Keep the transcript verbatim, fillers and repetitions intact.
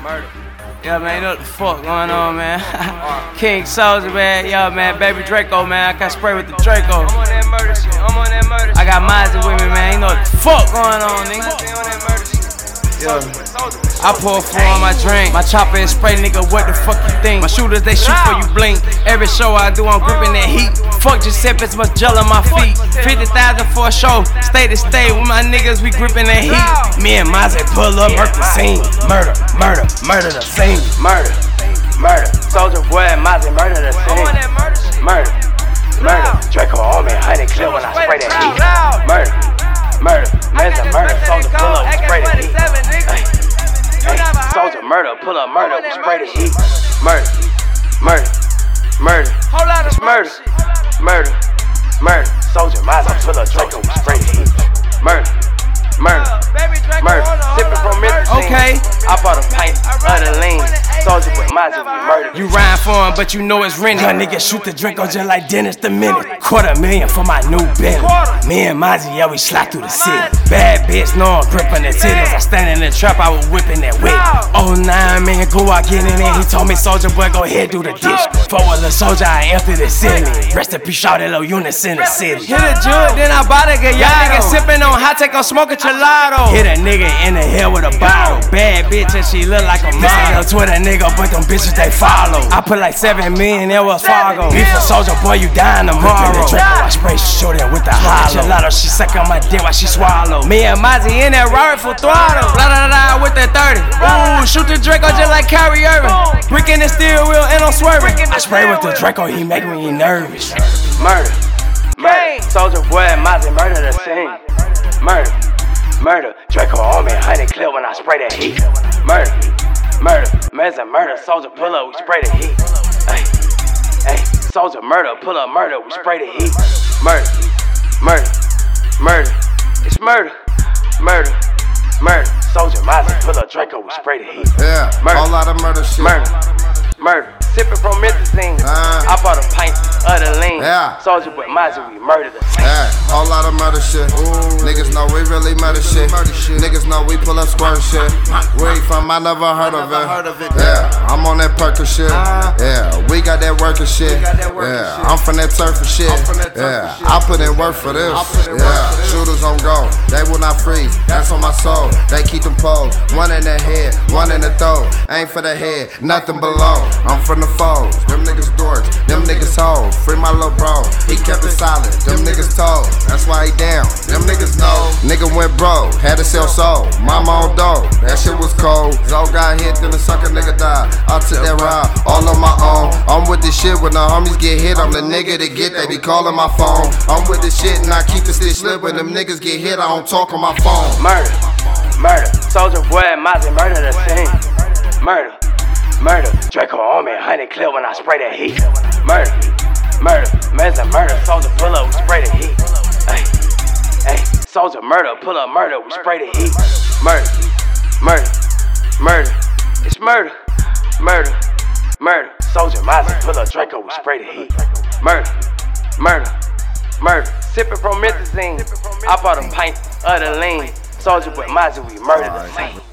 Murder. Yeah, man, you know what the fuck going on, man. King Soulja, man. Yo, man, Baby Draco, man. I got spray with the Draco. I'm on that murder shit. I'm on that murder shit. I got Mozzie with me, man. You know what the fuck going on, nigga. On that murder shit. Yeah. I pour four on my drink. My chopper is spray, nigga. What the fuck you think? My shooters, they shoot for you blink. Every show I do, I'm gripping that heat. Fuck Giuseppe, it's much gel on my feet. fifty thousand for a show. Stay to stay with my niggas, we gripping that heat. Me and Mozzie pull up, murk the scene. Murder, murder, murder the scene. Murder, murder. Soulja Boy and Mozzie murder the scene. Murder, murder. Draco on me, honey clip when I spray that heat. Murder, murder. Man's a murder. Soulja pull up, spray the heat. Hey, hey. Soulja murder, pull up murder, we spray the heat. Murder, murder, murder. It's murder, murder, murder. Soulja Mozzie pull up Draco, we spray the heat. Murder, murder, murder. Sipping from Mississippi. Okay, I bought a pint of the lean. Soulja with Mozzie, we murder. You rhyme for him, but you know it's rented. Young nigga shoot the Draco just like Dennis the Minute. Quarter million for my new Bentley. Me and Mozzie, yeah, we slide through the city. Bad bitch, no, I'm gripping the titties. I stand in the trap, I was whipping that whip. Oh nine man, go out getting in. He told me, Soulja Boy, go ahead, do the dish. For a little soldier, I empty the city. Rest in peace, shout it low units in the city. Hit a jug, then I bought a gallardo. Y'all niggas sipping on hot take, I'm smoking gelato. Hit a nigga in the head with a bottle. Bad bitch, and she look like a model. Twitter nigga, but them bitches they follow. I put like seven million in Wells Fargo. Beef for Soulja Boy, you dying tomorrow. I spray shooting with the hollow. Gelato, she suck on my dick while she swallow. Me and Mozzie in that Rari full throttle. La da da da with that thirty. Ooh, shoot the Draco just like Kyrie Irving. Brickin' the steel wheel and I'm swerving. I spray with the Draco, he make me nervous. Murder, murder. Soulja Boy and Mozzie murder the scene. Murder, murder. Draco on me, honey clip when I spray that heat. Murder, murder. Man's a murder. Soulja pull up, we spray the heat. Hey, hey. Soulja murder, pull up murder, we spray the heat. Murder, murder, murder. It's murder, murder, murder. Soulja Mozzie, pull up Draco, we spray the heat. Yeah, murder, whole lot of murder shit. Murder, murder. Sipping from Mississippi. Uh, I bought a pint of the lean. Yeah. Soulja with Mozzie, we murder the scene. Yeah, whole lot of murder shit. Ooh. Niggas know we really murder shit. Murder shit. Niggas know we pull up squirt shit. Where you from? I never heard of it. Heard of it. Yeah, I'm on that perker shit. Uh, yeah, we got that worker shit. That worker yeah, shit. I'm from that turf shit. That yeah, shit. I put in work for this. Yeah, shooters on go. They will not freeze. That's on my soul. They keep them poles. One in the head, one in the throat. Ain't for the head, nothing below. I'm from the foes. Them niggas dorks. Them niggas hoes. Free my little bro. He kept it solid. Them niggas told. That's why he down. Them niggas know. Nigga went broke. Had to sell soul. Mama on dough. That shit was cold. Zoe got hit, then the sucker nigga died. I took that ride all on my own. I'm with this shit when the homies get hit. I'm the nigga to get. They be calling my phone. I'm with this shit and I keep the stitch slip. When them niggas get hit, I don't talk on my phone. Murder, murder. Soulja Boy and Mozzie murder the scene. Murder, murder. Draco on me, honey clip when I spray that heat. Murder, murder. Man's a murder. Soulja pull up, we spray the heat. Hey, hey. Soulja murder, pull up murder, we spray the heat. Murder, murder, murder. It's murder, murder, murder. Soulja Mozzie, pull up Draco, we spray the heat. Murder, murder, murder. Sipping from Mississippi. I bought a pint of the lean. Soulja with Mozzie, we murder the scene.